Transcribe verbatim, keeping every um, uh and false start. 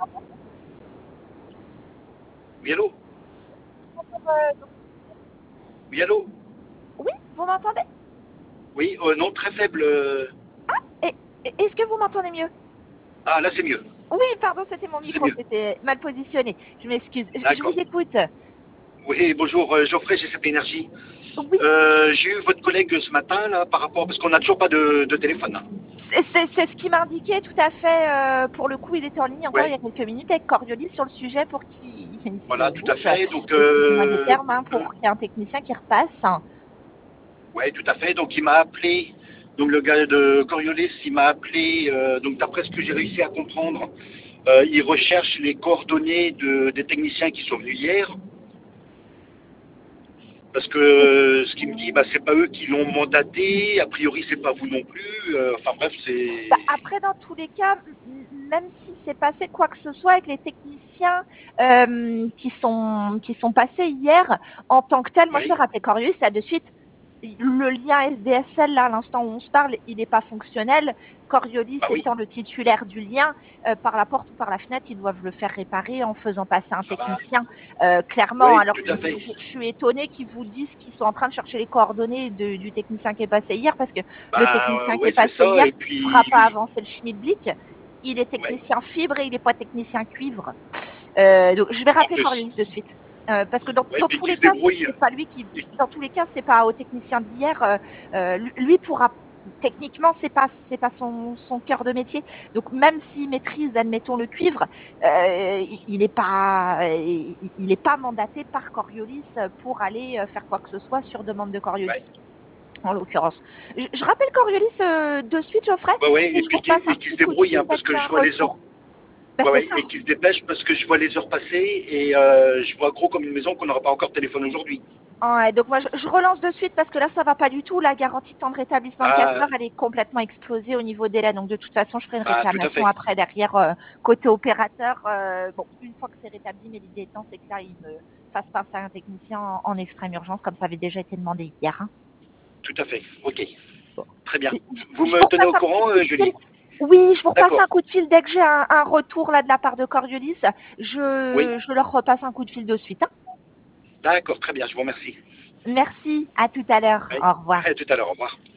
Oui, allô? Euh, Oui, allô? oui, vous m'entendez? Oui, euh, non, très faible. euh, Et- et- Est-ce que vous m'entendez mieux? Ah, là, c'est mieux. Oui, pardon, c'était mon C'est micro mieux. qui était mal positionné. Je m'excuse. Je, je vous D'accord. écoute. Oui, bonjour, euh, Geoffrey, G C P Énergie. Oui, Euh, j'ai eu votre collègue ce matin, là, par rapport... Parce qu'on n'a toujours pas de, de téléphone. Hein. c'est c'est- c'est ce qui m'indiquait tout à fait. Euh, pour le coup, il était en ligne encore il y Ouais, a quelques minutes avec Coriolis sur le sujet pour qu'il se voilà, tout à bouge. fait. Donc, Et qu'il donne des euh, termes hein, euh, pour qu'il y ait un technicien qui repasse. ouais, tout à fait. Donc, il m'a appelé. Donc, le gars de Coriolis, il m'a appelé. euh, donc, d'après ce que j'ai réussi à comprendre, euh, il recherche les coordonnées de, des techniciens qui sont venus hier. Parce que euh, ce qu'il me dit, bah, c'est pas eux qui l'ont mandaté, a priori c'est pas vous non plus. Euh, enfin bref, Bah, c'est. après, dans tous les cas, m- même si c'est passé quoi que ce soit avec les techniciens euh, qui sont qui sont passés hier, en tant que tel, moi je vais Oui, rappeler Coriolis là de suite. Le lien S D S L là, à l'instant où on se parle, il n'est pas fonctionnel. Coriolis bah oui. étant le titulaire du lien, euh, par la porte ou par la fenêtre, ils doivent le faire réparer en faisant passer un Ah bah, technicien. Euh, clairement, oui, alors tout je, à fait. je- je suis étonnée qu'ils vous disent qu'ils sont en train de chercher les coordonnées de- du technicien qui est passé hier, parce que le Bah technicien qui est ouais, c'est passé ça. hier Et fera puis pas lui, avancer le schmilblick. Il est ouais. technicien fibre et il n'est pas technicien cuivre. Euh, donc je vais En rappeler plus, Coriolis de suite. Euh, parce que dans, ouais, dans puis tous qui les se cas, débrouille. c'est pas lui qui, dans tous les cas, c'est pas au technicien d'hier. Euh, euh, lui pourra, techniquement, c'est pas, c'est pas son, son cœur de métier. Donc même s'il maîtrise, admettons le cuivre, euh, il n'est pas, il n'est pas mandaté par Coriolis pour aller faire quoi que ce soit sur demande de Coriolis. Ouais, En l'occurrence. Je, je rappelle Coriolis euh, de suite, Geoffrey, ouais, ouais. et Et je vous puis qui, repasse un et qui se petit coup de débrouille, fil hein, dès parce que que j'ai un je vois les heures. retour. Ben, Ouais, c'est ouais. ça. Et qui se dépêche parce que je vois les heures passer et euh, je vois gros comme une maison qu'on n'aura pas encore de téléphone aujourd'hui. Ouais, donc moi, je, je relance de suite parce que là, ça va pas du tout. La garantie de temps de rétablissement de quatre Bah, heures, elle est complètement explosée au niveau délai. Donc de toute façon, je ferai une bah, tout à réclamation fait. après derrière euh, côté opérateur. Euh, bon, une fois que c'est rétabli, mais l'idée étant, c'est que là, il me fasse passer un technicien en, en extrême urgence, comme ça avait déjà été demandé hier. Hein. Tout à fait. Ok. Bon. Très bien. Je, Vous je me vous tenez repasse au un petit courant, coup euh, de fil. Julie? Oui, je vous repasse D'accord. un coup de fil dès que j'ai un, un retour là de la part de Coriolis. Oui. Je, je leur repasse un coup de fil de suite. Hein. D'accord, très bien, je vous remercie. Merci, à tout à l'heure. Oui. Au revoir. À tout à l'heure, au revoir.